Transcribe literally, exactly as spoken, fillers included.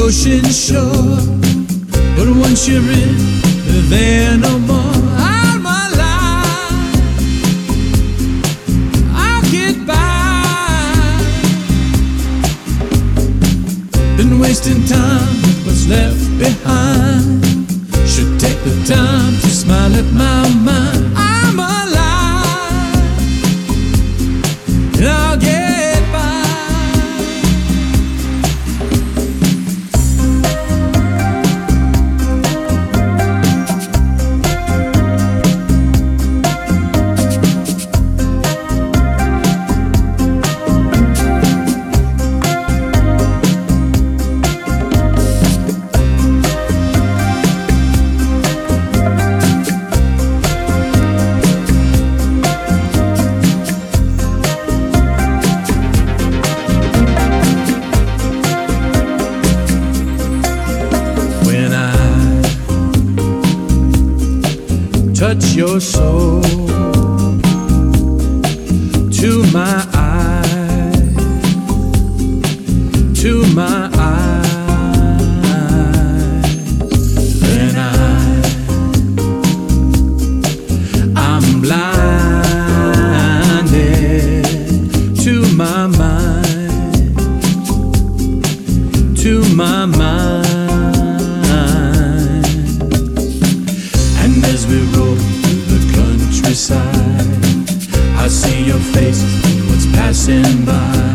ocean shore, but once you're in, there no more. I'm alive, I'll get by. Been wasting time with what's left behind. Should take the time to smile at my mind. I'm alive, and I'll get by. Touch your soul to my eyes, to my eyes. Then I, I'm blinded to my mind, to my mind. As we roll through the countryside, I see your face and what's passing by.